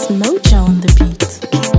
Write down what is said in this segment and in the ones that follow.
It's Mojo on the beat.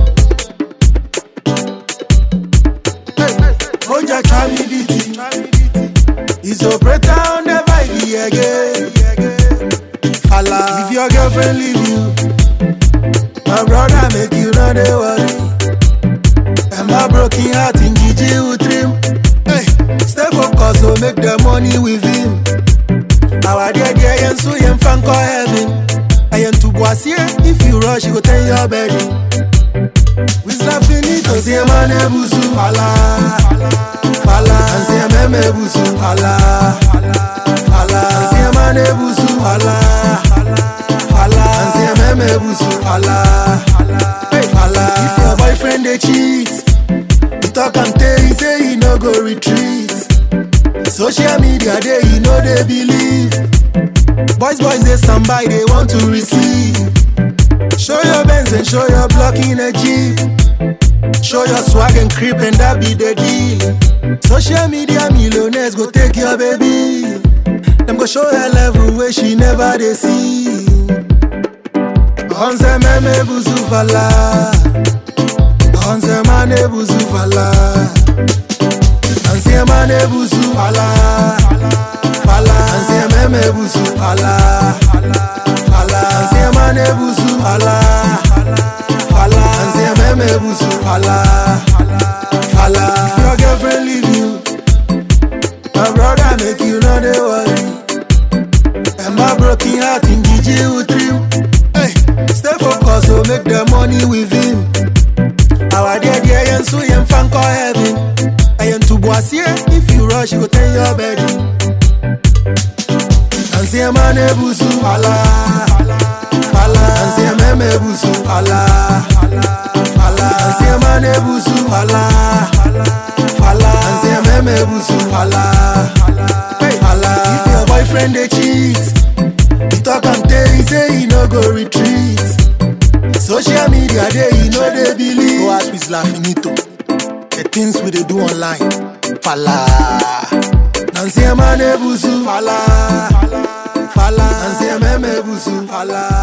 Moja try me DT. He's operator on the vibe again. Fala, if your girlfriend leave you, my brother make you know they worry. And my broken heart in Gigi will trim. Hey, stay focused, so make the money with him. Our dear and so you fan call heaven. I am to Boisier, if you rush, you go tell your baby. We slap finito, see a man ebusu. Fala, fala, and see a meme ebusu. Fala, fala, and see a man ebusu. Fala, fala, and see a meme ebusu. Fala, fala. If your boyfriend they cheat, you talk and tell, he say he no go retreat. Social media they you know they believe. Boys they stand by, they want to receive. Show your Benz and show your block in a Jeep. Show your swag and creep and that be the deal. Social media millionaires go take your baby. Them go show her level where she never they see. Onze meme buzu fala, onze mane buzu fala, onze mane buzu fala, fala, onze meme buzu fala, fala, onze mane buzu fala, fala, onze meme buzu fala, fala. If your girlfriend leave you, my brother make you know they worry. And my broken heart in Gigi will trim. Stay focused, so make the money with him. Our dear and so you fan call heaven. I am to Boisier, if you rush, you go tell your baby. And see a man ebusu. Fala, fala, and see a meme ebusu. Fala, fala, and see a man ebusu. Fala, fala, and see a meme ebusu. Fala, fala. If your boyfriend they cheat, he talk and tell, he say he no go retreat. Social media they you know they believe. Go ask with Lafinito, the things we they do online. Fala, Nancy a man ebusu. Fala, fala, Nancy a meme ebusu. Fala.